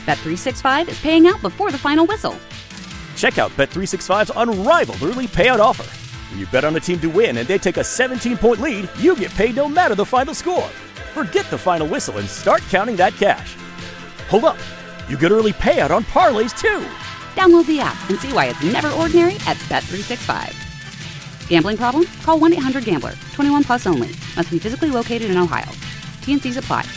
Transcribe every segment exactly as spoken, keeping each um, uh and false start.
Bet three sixty-five is paying out before the final whistle. Check out Bet three sixty-five's unrivaled early payout offer. When you bet on a team to win and they take a seventeen-point lead, you get paid no matter the final score. Forget the final whistle and start counting that cash. Hold up. You get early payout on parlays, too. Download the app and see why it's never ordinary at Bet three sixty-five. Gambling problem? Call one eight hundred gambler. twenty-one plus only. Must be physically located in Ohio. T and C's apply.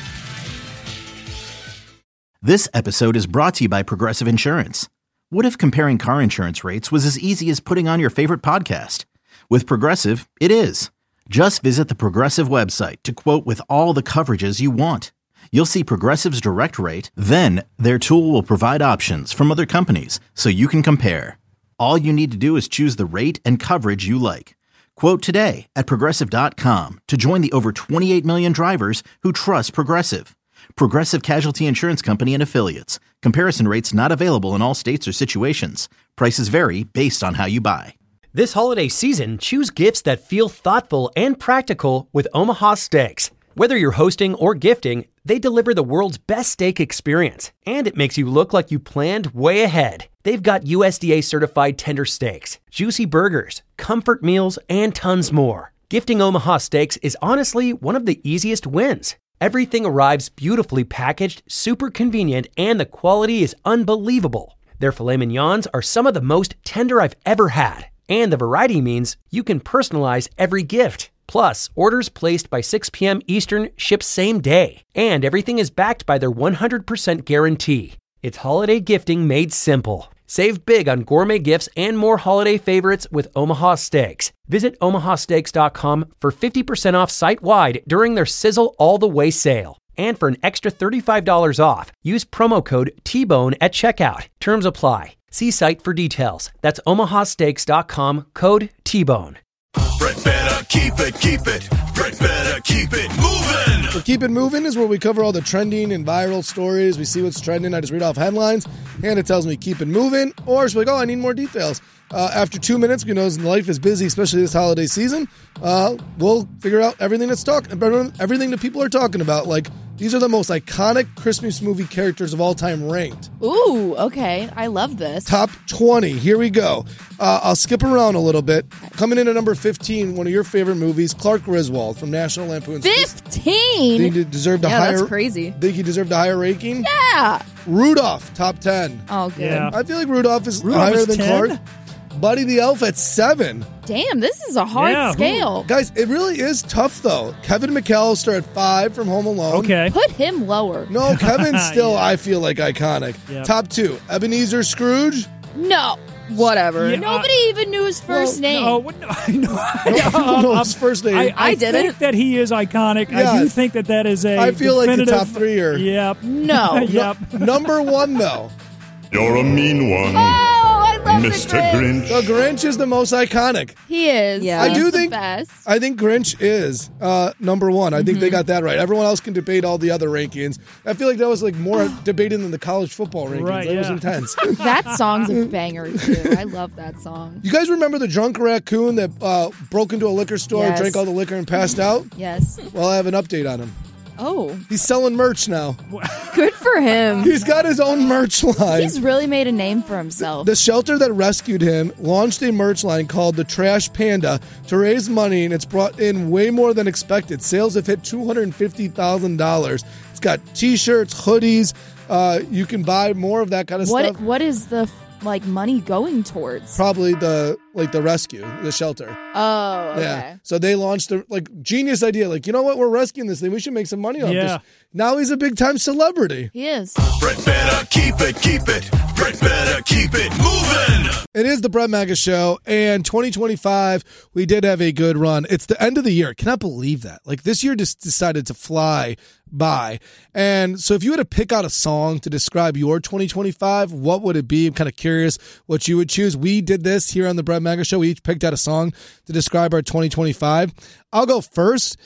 This episode is brought to you by Progressive Insurance. What if comparing car insurance rates was as easy as putting on your favorite podcast? With Progressive, it is. Just visit the Progressive website to quote with all the coverages you want. You'll see Progressive's direct rate, then their tool will provide options from other companies so you can compare. All you need to do is choose the rate and coverage you like. Quote today at Progressive dot com to join the over twenty-eight million drivers who trust Progressive. Progressive Casualty Insurance Company and Affiliates. Comparison rates not available in all states or situations. Prices vary based on how you buy. This holiday season, choose gifts that feel thoughtful and practical with Omaha Steaks. Whether you're hosting or gifting, they deliver the world's best steak experience, and it makes you look like you planned way ahead. They've got U S D A-certified tender steaks, juicy burgers, comfort meals, and tons more. Gifting Omaha Steaks is honestly one of the easiest wins. Everything arrives beautifully packaged, super convenient, and the quality is unbelievable. Their filet mignons are some of the most tender I've ever had, and the variety means you can personalize every gift. Plus, orders placed by six p.m. Eastern ship same day, and everything is backed by their one hundred percent guarantee. It's holiday gifting made simple. Save big on gourmet gifts and more holiday favorites with Omaha Steaks. Visit omaha steaks dot com for fifty percent off site-wide during their Sizzle All the Way sale. And for an extra thirty-five dollars off, use promo code T Bone at checkout. Terms apply. See site for details. That's omaha steaks dot com, code T Bone. Brett better keep it, keep it. Brett better keep it moving. So Keep It Moving is where we cover all the trending and viral stories. We see what's trending. I just read off headlines, and it tells me keep it moving. Or it's like, oh, I need more details. Uh, after two minutes, we know life is busy, especially this holiday season. Uh, we'll figure out everything that's talking, everything that people are talking about. Like, these are the most iconic Christmas movie characters of all time ranked. Ooh, okay. I love this. Top twenty. Here we go. Uh, I'll skip around a little bit. Coming in at number fifteen, one of your favorite movies, Clark Griswold from National Lampoon's. fifteen? Think he deserved a yeah, higher. That's crazy. Think he deserved a higher ranking? Yeah. Rudolph, top ten. Oh, good. Yeah. I feel like Rudolph is Rudolph higher is than ten? Clark. Buddy the Elf at seven. Damn, this is a hard Yeah, scale. Guys, it really is tough, though. Kevin McAllister at five from Home Alone. Okay. Put him lower. No, Kevin's still, Yeah. I feel like, iconic. Yep. Top two, Ebenezer Scrooge. No. Whatever. Yeah, Nobody uh, even knew his first well, name. Oh, what- no, no. No, no, his first name. I, I, I did think it. that he is iconic. I Yes. do think that that is a I feel like the definitive- top three are- Yep. No. Yep. Number one, though. You're a mean one, Oh, I love Mister the Grinch. Grinch. The Grinch is the most iconic. He is. Yeah. I He's do the think best. I think Grinch is uh, number one. I think they got that right. Everyone else can debate all the other rankings. I feel like that was like more debated than the college football rankings. Right, that was yeah. intense. That song's a banger, too. I love that song. You guys remember the drunk raccoon that uh, broke into a liquor store, Yes. drank all the liquor, and passed out? Yes. Well, I have an update on him. Oh, He's selling merch now. good for him. He's got his own merch line. He's really made a name for himself. The shelter that rescued him launched a merch line called the Trash Panda to raise money, and it's brought in way more than expected. Sales have hit two hundred fifty thousand dollars. It's got T-shirts, hoodies. Uh, you can buy more of that kind of What stuff. What is the like money going towards? Probably the like the rescue, the shelter. Oh, okay. Yeah. So they launched a like genius idea. Like, you know what? We're rescuing this thing. We should make some money off Yeah. this. Now he's a big time celebrity. He is. Brett better keep it, keep it. Brett better keep it moving. It is the Brett Maga Show, and twenty twenty-five, we did have a good run. It's the end of the year. Cannot believe that. Like, this year just decided to fly by. And so if you had to pick out a song to describe your twenty twenty-five, what would it be? I'm kind of curious what you would choose. We did this here on the Brett Maga Show. We each picked out a song to describe our twenty twenty-five. I'll go first.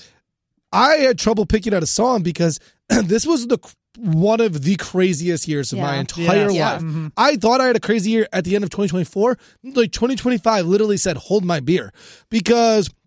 I had trouble picking out a song because this was the one of the craziest years of Yeah. my entire Yes. life. Yeah. Mm-hmm. I thought I had a crazy year at the end of twenty twenty-four. Like twenty twenty-five literally said, hold my beer. Because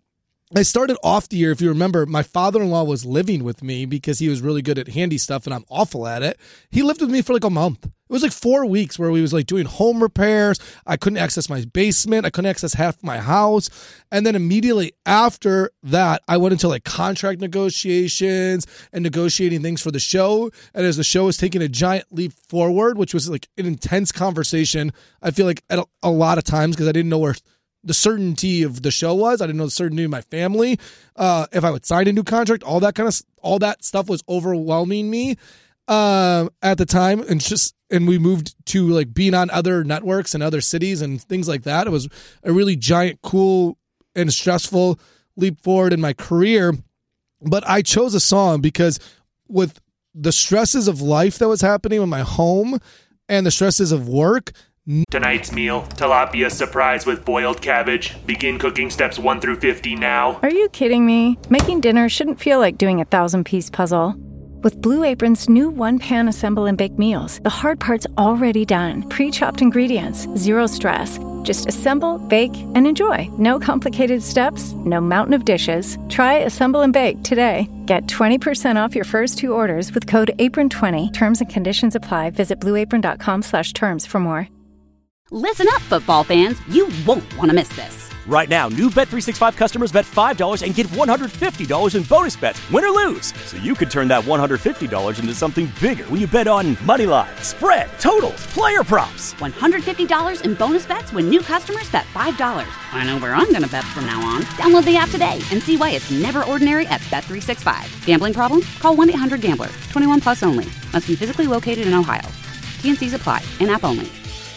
I started off the year, if you remember, my father-in-law was living with me because he was really good at handy stuff and I'm awful at it. He lived with me for like a month. It was like four weeks where we was like doing home repairs. I couldn't access my basement. I couldn't access half my house. And then immediately after that, I went into like contract negotiations and negotiating things for the show. And as the show was taking a giant leap forward, which was like an intense conversation, I feel like at a, a lot of times because I didn't know where the certainty of the show was. I didn't know the certainty of my family. Uh, if I would sign a new contract, all that kind of, all that stuff was overwhelming me um, at the time. And just, and we moved to like being on other networks and other cities and things like that. It was a really giant, cool and stressful leap forward in my career. But I chose a song because with the stresses of life that was happening in my home and the stresses of work, tonight's meal, tilapia surprise with boiled cabbage. Begin cooking steps one through fifty now. Are you kidding me? Making dinner shouldn't feel like doing a thousand-piece puzzle. With Blue Apron's new one-pan assemble and bake meals, the hard part's already done. Pre-chopped ingredients, zero stress. Just assemble, bake, and enjoy. No complicated steps, no mountain of dishes. Try Assemble and Bake today. Get twenty percent off your first two orders with code apron twenty. Terms and conditions apply. Visit blueapron.com slash terms for more. Listen up, football fans. You won't want to miss this. Right now, new Bet three sixty-five customers bet five dollars and get one hundred fifty dollars in bonus bets, win or lose. So you could turn that one hundred fifty dollars into something bigger when you bet on money line, spread, totals, player props. one hundred fifty dollars in bonus bets when new customers bet five dollars. I know where I'm going to bet from now on. Download the app today and see why it's never ordinary at Bet three sixty-five. Gambling problem? Call one eight hundred gambler. twenty-one plus only. Must be physically located in Ohio. T N Cs apply. In-app only.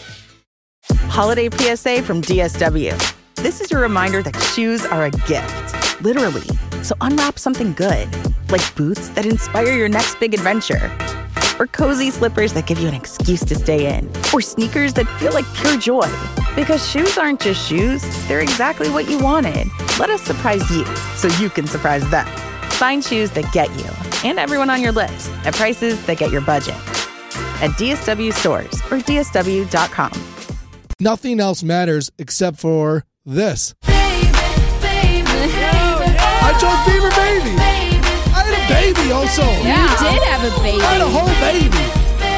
Holiday P S A from D S W. This is your reminder that shoes are a gift, literally. So unwrap something good, like boots that inspire your next big adventure, or cozy slippers that give you an excuse to stay in, or sneakers that feel like pure joy. Because shoes aren't just shoes, they're exactly what you wanted. Let us surprise you so you can surprise them. Find shoes that get you and everyone on your list at prices that get your budget. At D S W stores or D S W dot com. Nothing else matters except for this. Baby, baby, baby. I chose Beaver Baby. Baby, I had a baby also. Yeah, you did have a baby. I had a whole baby.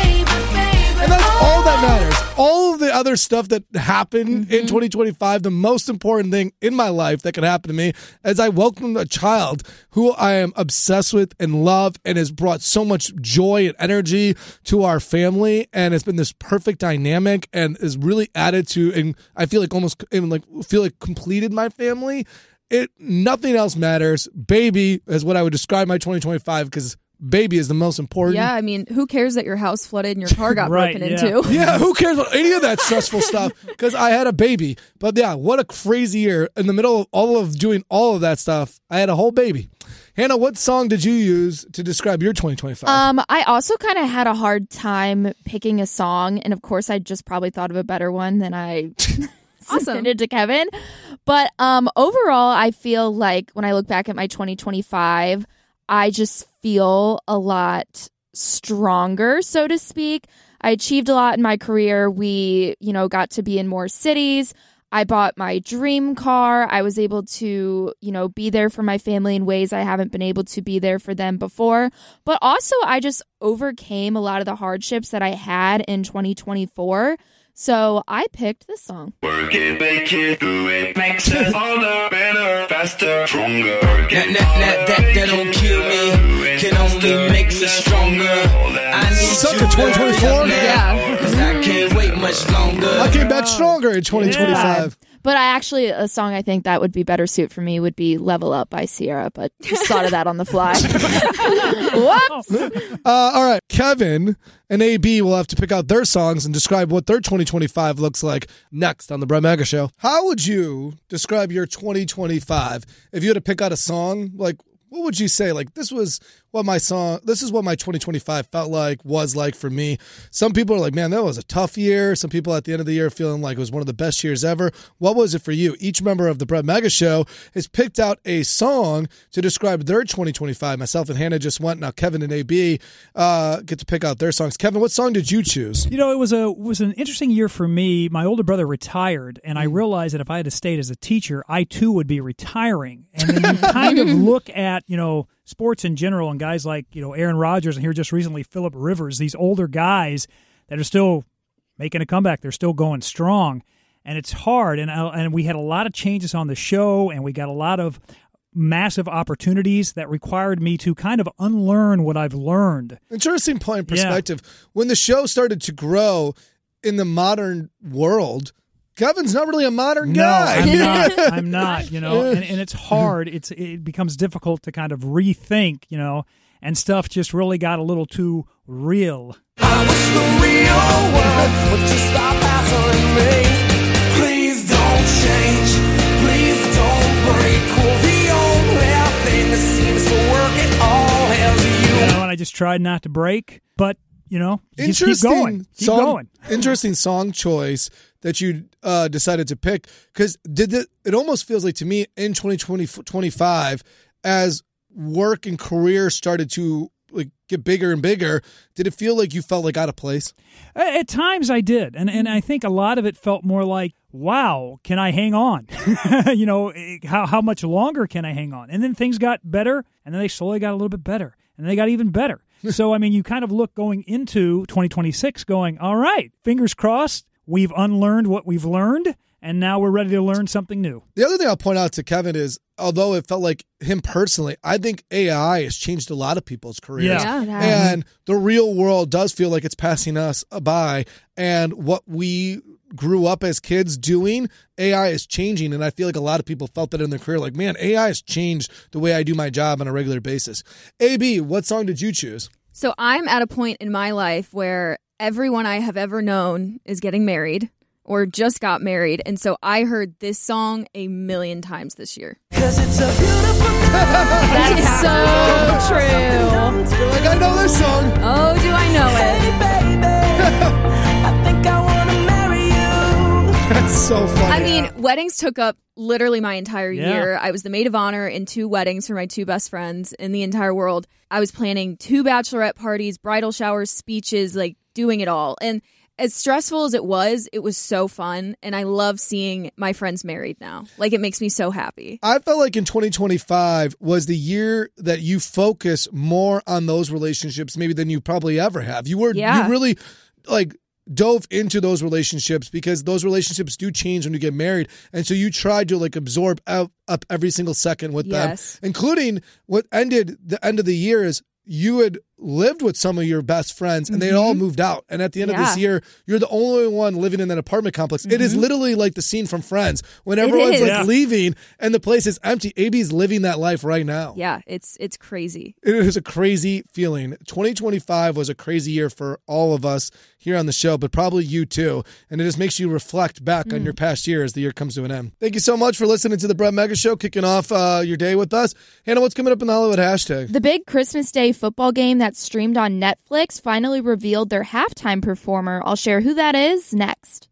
And that's all that matters. All of the other stuff that happened mm-hmm. in twenty twenty-five, the most important thing in my life that could happen to me is I welcomed a child who I am obsessed with and love and has brought so much joy and energy to our family. And it's been this perfect dynamic and is really added to, and I feel like almost even like feel like completed my family. It nothing else matters. Baby is what I would describe my twenty twenty-five because baby is the most important. Yeah, I mean, who cares that your house flooded and your car got right, broken yeah. into? Yeah, who cares about any of that stressful stuff? Because I had a baby. But yeah, what a crazy year. In the middle of all of doing all of that stuff, I had a whole baby. Hannah, what song did you use to describe your twenty twenty-five? Um, I also kind of had a hard time picking a song. And of course, I just probably thought of a better one than I awesome. submitted to Kevin. But um, overall, I feel like when I look back at my twenty twenty-five, I just feel a lot stronger, so to speak. I achieved a lot in my career. We, you know, got to be in more cities. I bought my dream car. I was able to, you know, be there for my family in ways I haven't been able to be there for them before. But also, I just overcame a lot of the hardships that I had in twenty twenty-four. So I picked this song. Work it, make it, do it, makes us harder, better, faster, stronger. That, that, that, that, that don't kill me, can only make us stronger. I need Suck you twenty twenty-four? Yeah. Cause I can't wait much longer. I came back stronger in twenty twenty-five. Yeah. But I actually, a song I think that would be better suit for me would be Level Up by Sierra, but just thought of that on the fly. Whoops! Uh, all right, Kevin and A B will have to pick out their songs and describe what their twenty twenty-five looks like next on the Brett Mega Show. How would you describe your twenty twenty-five? If you had to pick out a song, like, what would you say? Like, this was what my song, this is what my twenty twenty-five felt like, was like for me. Some people are like, man, that was a tough year. Some people at the end of the year feeling like it was one of the best years ever. What was it for you? Each member of the Brett Mega Show has picked out a song to describe their twenty twenty-five. Myself and Hannah just went. Now Kevin and A B uh, get to pick out their songs. Kevin, what song did you choose? You know, it was a it was an interesting year for me. My older brother retired, and I realized that if I had stayed as a teacher, I too would be retiring. And then you kind of look at, you know, sports in general and guys like, you know, Aaron Rodgers and here just recently Phillip Rivers, these older guys that are still making a comeback. They're still going strong, and it's hard. And I, and we had a lot of changes on the show, and we got a lot of massive opportunities that required me to kind of unlearn what I've learned. Interesting point of perspective. Yeah. When the show started to grow in the modern world, Kevin's not really a modern guy. No, I'm not. I'm not, you know, and, and it's hard. It's It becomes difficult to kind of rethink, you know, and stuff just really got a little too real. I wish the real world would just stop hassling me. Please don't change. Please don't break. Well, the only thing that seems to work at all is you. You know, and I just tried not to break, but, you know, you just keep going. Keep song, going. Interesting song choice that you uh, decided to pick, because did it, it almost feels like to me in twenty twenty-five, as work and career started to like get bigger and bigger, did it feel like you felt like out of place? At times I did, and and I think a lot of it felt more like, wow, can I hang on? You know, how how much longer can I hang on? And then things got better, and then they slowly got a little bit better, and they got even better. So, I mean, you kind of look going into twenty twenty-six going, all right, fingers crossed, we've unlearned what we've learned, and now we're ready to learn something new. The other thing I'll point out to Kevin is, although it felt like him personally, I think A I has changed a lot of people's careers. Yeah. Yeah, it has. And the real world does feel like it's passing us by. And what we grew up as kids doing, A I is changing. And I feel like a lot of people felt that in their career. Like, man, A I has changed the way I do my job on a regular basis. A B, what song did you choose? So I'm at a point in my life where everyone I have ever known is getting married or just got married. And so I heard this song a million times this year. Cause it's a beautiful night. That's so true. I feel like I know this song. Oh, do I know it? Hey, baby, I think I want to marry you. That's so funny. I mean, weddings took up literally my entire Yeah. year. I was the maid of honor in two weddings for my two best friends in the entire world. I was planning two bachelorette parties, bridal showers, speeches, like doing it all. And as stressful as it was, it was so fun. And I love seeing my friends married now. Like, it makes me so happy. I felt like in twenty twenty-five was the year that you focus more on those relationships maybe than you probably ever have. You were, Yeah. you really like dove into those relationships because those relationships do change when you get married. And so you tried to like absorb out, up every single second with Yes. them, including what ended the end of the year is you had lived with some of your best friends and they had all moved out. And at the end of this Yeah. year, you're the only one living in that apartment complex. It is literally like the scene from Friends when It everyone's is. like Yeah. leaving and the place is empty. A B's living that life right now. Yeah, it's it's crazy. It is a crazy feeling. twenty twenty-five was a crazy year for all of us here on the show, but probably you too. And it just makes you reflect back Mm. on your past year as the year comes to an end. Thank you so much for listening to the Brett Mega Show, kicking off uh, your day with us. Hannah, what's coming up in the Hollywood hashtag? The big Christmas Day football game that's streamed on Netflix finally revealed their halftime performer. I'll share who that is next.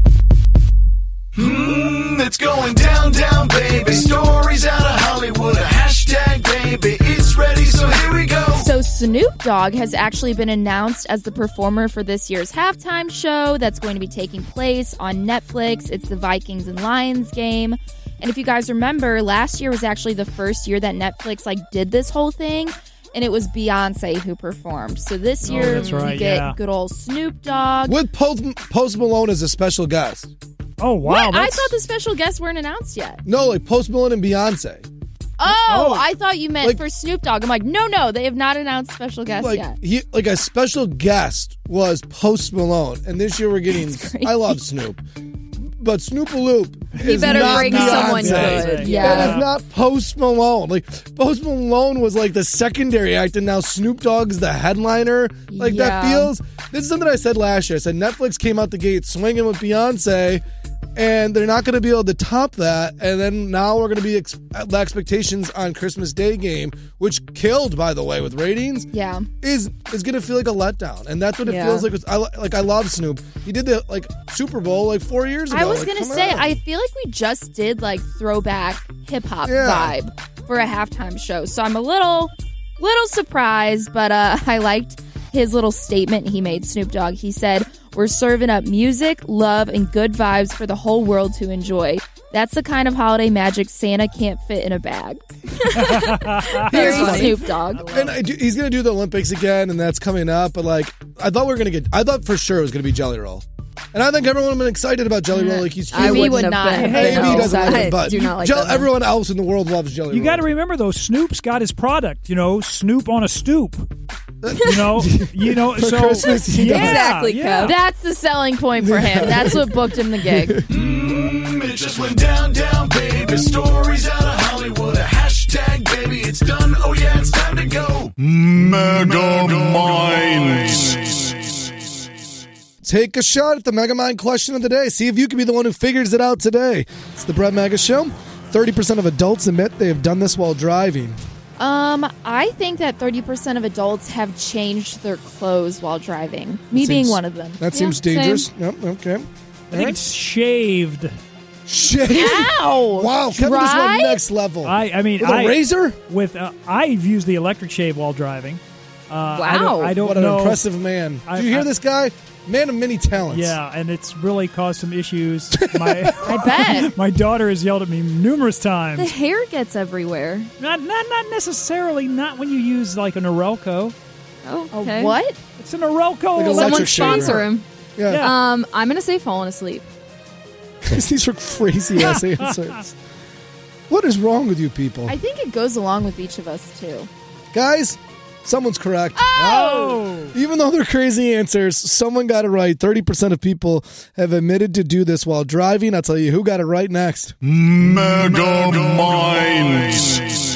Mm, it's going down, down, baby. Stories out of Hollywood. A hashtag, baby. It's ready, so here we go. So Snoop Dogg has actually been announced as the performer for this year's halftime show that's going to be taking place on Netflix. It's the Vikings and Lions game. And if you guys remember, last year was actually the first year that Netflix like did this whole thing, and it was Beyonce who performed. So this Oh, year that's right, we get yeah. good old Snoop Dogg. With Post, Post Malone as a special guest. Oh, wow. What? I that's- thought the special guests weren't announced yet. No, like Post Malone and Beyonce. Oh, I thought you meant Like- for Snoop Dogg. I'm like, no, no, they have not announced special guests Like yet. he, like a special guest was Post Malone, and this year we're getting. That's crazy. I love Snoop, but Snoop-a-Loop He is better not bring Beyonce. someone Beyonce. good. Yeah. That is not Post Malone. Like Post Malone was like the secondary act, and now Snoop Dogg's the headliner. Like that Yeah. feels. This is something I said last year. I said Netflix came out the gate swinging with Beyonce, and they're not going to be able to top that. And then now we're going to be ex- the expectations on Christmas Day game, which killed, by the way, with ratings. Yeah, is is going to feel like a letdown, and that's what it Yeah. feels like. With, I like I love Snoop. He did the like Super Bowl like four years ago. I was Like, gonna come say, on. I feel like we just did like throwback hip hop Yeah. vibe for a halftime show, so I'm a little, little surprised, but uh, I liked his little statement he made. Snoop Dogg. He said, "We're serving up music, love, and good vibes for the whole world to enjoy. That's the kind of holiday magic Santa can't fit in a bag." Very funny. Snoop Dogg. And I do, he's going to do the Olympics again, and that's coming up. But like, I thought we were going to get. I thought for sure it was going to be Jelly Roll, and I think everyone would have been excited about Jelly Roll. Like he's I huge. would not have Maybe been. he doesn't like I it, but do not like Jell- that. everyone else in the world loves Jelly You Roll. got to remember, though, Snoop's got his product. You know, Snoop on a stoop. You know, you know. For so Christmas, he does. yeah, Exactly, yeah. Kev. That's the selling point for him. That's what booked him the gig. Mm, it just went down, down, baby. Stories out of Hollywood. A hashtag, baby, it's done. Oh, yeah, it's time to go. Mega Minds. Take a shot at the Mega Mind question of the day. See if you can be the one who figures it out today. It's the Brett Mega Show. thirty percent of adults admit they have done this while driving. Um, I think that thirty percent of adults have changed their clothes while driving. Me That being seems- one of them. That Yeah, seems same. dangerous. Yep, okay. I think it's shaved. Shit. Ow! Wow, Kevin just Dry? went next level. I, I mean, With a I, razor? With uh, I've used the electric shave while driving. Uh, I Wow. don't, I don't What an know. impressive man. I- Did you hear I- this guy? Man of many talents. Yeah, and it's really caused some issues. My I bet. my daughter has yelled at me numerous The times. hair gets everywhere. Not, not, not necessarily. Not when you use like a Norelco. Oh, A okay. what? It's a Norelco. Like a electric Someone Electric shaver. sponsor him. Yeah. Yeah. Um, I'm gonna say falling asleep. These are crazy ass answers. What is wrong with you people? I think it goes along with each of us too. Guys, someone's correct. Oh. Even though they're crazy answers, someone got it right. thirty percent of people have admitted to do this while driving. I'll tell you who got it right next. Mega Minds.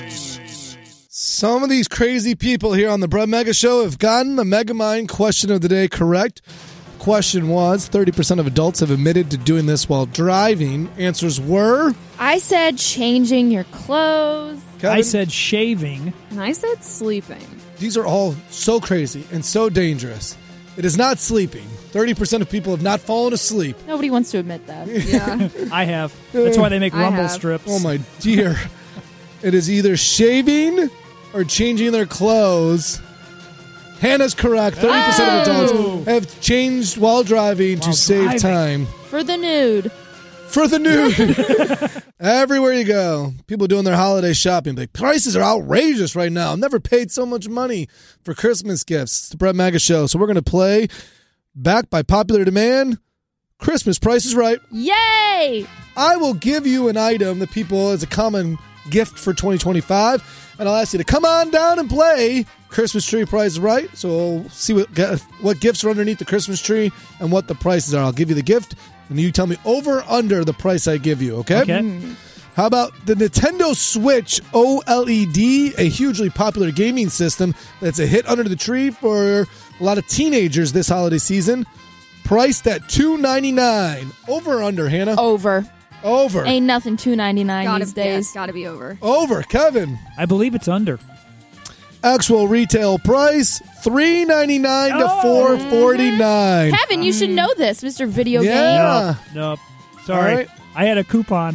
Some of these crazy people here on the Brett Mega Show have gotten the Mega Mind question of the day correct. Question was thirty percent of adults have admitted to doing this while driving. Answers were I said changing your clothes. Kevin, I said shaving. And I said sleeping. these are all so crazy and so dangerous. It is not sleeping. thirty percent of people have not fallen asleep. Nobody wants to admit that. Yeah. I have. That's why they make I rumble have. strips. Oh my dear. It is either shaving or changing their clothes. Hannah's correct. thirty percent of adults have changed while driving to While save driving. time. For the nude. For the nude. Everywhere you go, people doing their holiday shopping. Like, prices are outrageous right now. I've never paid so much money for Christmas gifts. It's the Brett Maga Show. So we're going to play, back by popular demand, Christmas Price is Right. Yay! I will give you an item that people as a common gift for twenty twenty-five, and I'll ask you to come on down and play Christmas Tree Price is Right. So we'll see what what gifts are underneath the Christmas tree and what the prices are. I'll give you the gift, and you tell me over or under the price I give you, okay? Okay. How about the Nintendo Switch OLED, a hugely popular gaming system that's a hit under the tree for a lot of teenagers this holiday season, priced at two ninety-nine. Over or under, Hannah? Over. Over. Ain't nothing two ninety-nine Gotta, these days. yeah, gotta be over. Over. Kevin. I believe it's under. Actual retail price three ninety-nine to Oh. four forty-nine. Kevin, you should know this, Mister Video Yeah. Game. Ah. Nope. Nope. Sorry. All right. I had a coupon.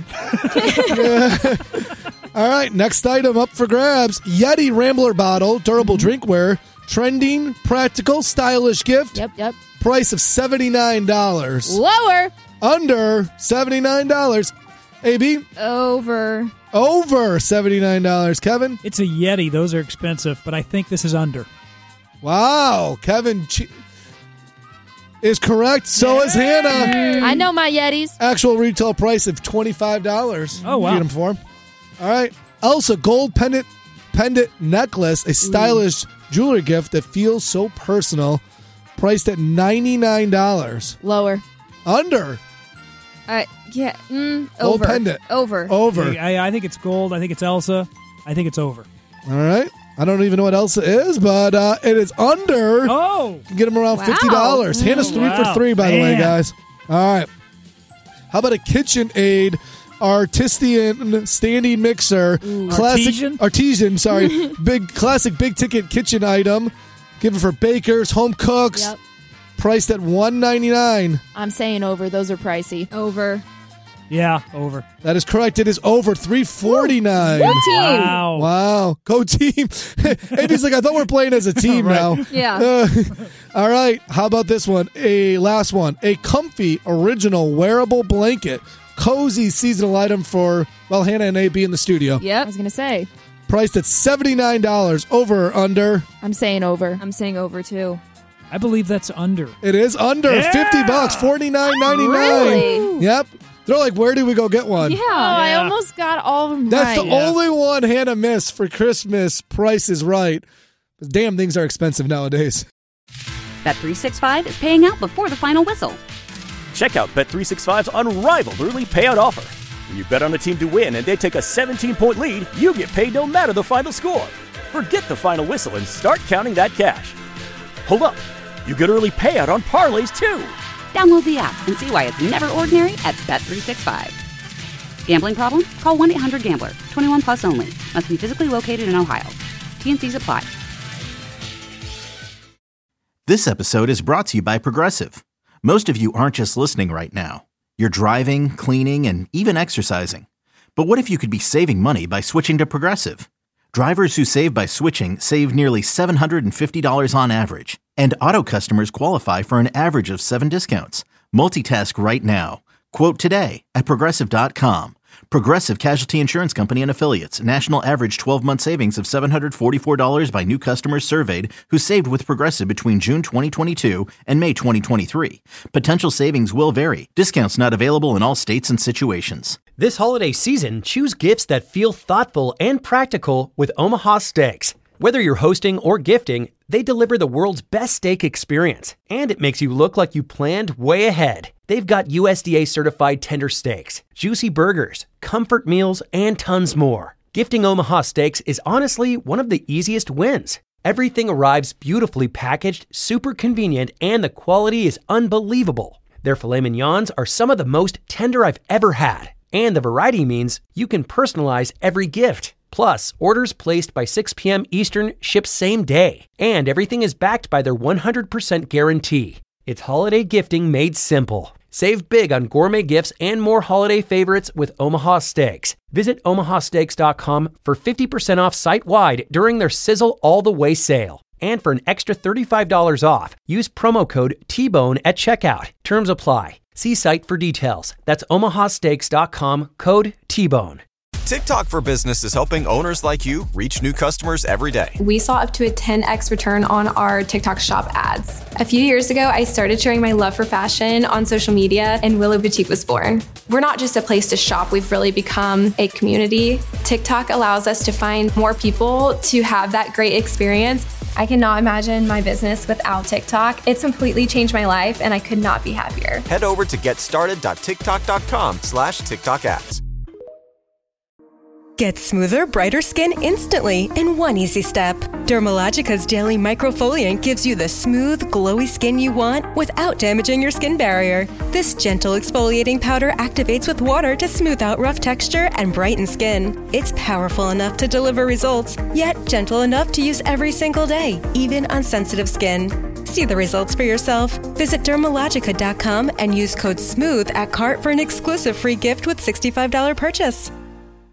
All right, next item up for grabs. Yeti Rambler bottle, durable drinkware, trending, practical, stylish gift. Yep, yep. Price of seventy-nine dollars. Lower. Under seventy-nine dollars. A B, Over. over seventy-nine dollars. Kevin? It's a Yeti. Those are expensive, but I think this is under. Wow, Kevin che- is correct. So is Hannah. I know my Yetis. Actual retail price of twenty-five dollars. Oh, wow. Get them for him. All right. Elsa gold pendant pendant necklace, a stylish jewelry gift that feels so personal, priced at ninety-nine dollars. Lower. Under. Uh, yeah. Mm, Gold over. pendant. Over. Over. I, I think it's gold. I think it's Elsa. I think it's over. All right. I don't even know what Elsa is, but uh, it is under. Oh. You can get them around Wow. fifty dollars. Hannah's three Wow. for three, by the way, Man. guys. All right. How about a KitchenAid artisan standing mixer? Ooh, classic artesian? Artesian, sorry. big classic big ticket kitchen item. Given for bakers, home cooks. Yep. Priced at one ninety-nine. I'm saying over. Those are pricey. Over. Yeah, over. That is correct. It is over three forty-nine. Go team. Wow. Wow. Go team. Andy's like, I thought we're playing as a team Right. now. Yeah. Uh, all right. How about this one? A last one. A comfy original wearable blanket. Cozy seasonal item for, well, Hannah and A B in the studio. I Yep. was going to say. Priced at seventy-nine dollars. Over or under? I'm saying over. I'm saying over too. I believe that's under. It is under. Yeah. fifty bucks. forty-nine ninety-nine. Really? Yep. They're like, where do we go get one? Yeah. Oh, I Yeah. almost got all of them That's right. the only one Hannah missed for Christmas. Price is right. But damn, things are expensive nowadays. Bet three sixty-five is paying out before the final whistle. Check out Bet three sixty-five's unrivaled early payout offer. When you bet on a team to win and they take a seventeen-point lead, you get paid no matter the final score. Forget the final whistle and start counting that cash. Hold up. You get early payout on parlays, too. Download the app and see why it's never ordinary at Bet three sixty-five. Gambling problem? Call one eight hundred gambler. twenty-one plus only. Must be physically located in Ohio. T N Cs apply. This episode is brought to you by Progressive. Most of you aren't just listening right now. You're driving, cleaning, and even exercising. But what if you could be saving money by switching to Progressive? Drivers who save by switching save nearly seven hundred fifty dollars on average. And auto customers qualify for an average of seven discounts. Multitask right now. Quote today at Progressive dot com. Progressive Casualty Insurance Company and Affiliates. National average twelve-month savings of seven hundred forty-four dollars by new customers surveyed who saved with Progressive between June twenty twenty-two and May twenty twenty-three. Potential savings will vary. Discounts not available in all states and situations. This holiday season, choose gifts that feel thoughtful and practical with Omaha Steaks. Whether you're hosting or gifting, they deliver the world's best steak experience, and it makes you look like you planned way ahead. They've got U S D A certified tender steaks, juicy burgers, comfort meals, and tons more. Gifting Omaha Steaks is honestly one of the easiest wins. Everything arrives beautifully packaged, super convenient, and the quality is unbelievable. Their filet mignons are some of the most tender I've ever had, and the variety means you can personalize every gift. Plus, orders placed by six p.m. Eastern ship same day, and everything is backed by their one hundred percent guarantee. It's holiday gifting made simple. Save big on gourmet gifts and more holiday favorites with Omaha Steaks. Visit omaha steaks dot com for fifty percent off site-wide during their Sizzle All the Way sale. And for an extra thirty-five dollars off, use promo code T Bone at checkout. Terms apply. See site for details. That's omaha steaks dot com, code T Bone. TikTok for Business is helping owners like you reach new customers every day. We saw up to a ten x return on our TikTok shop ads. A few years ago, I started sharing my love for fashion on social media, and Willow Boutique was born. We're not just a place to shop, we've really become a community. TikTok allows us to find more people to have that great experience. I cannot imagine my business without TikTok. It's completely changed my life, and I could not be happier. Head over to get started dot tiktok dot com slash TikTok ads. Get smoother, brighter skin instantly in one easy step. Dermalogica's daily microfoliant gives you the smooth, glowy skin you want without damaging your skin barrier. This gentle exfoliating powder activates with water to smooth out rough texture and brighten skin. It's powerful enough to deliver results, yet gentle enough to use every single day, even on sensitive skin. See the results for yourself. Visit dermalogica dot com and use code SMOOTH at cart for an exclusive free gift with sixty-five dollars purchase.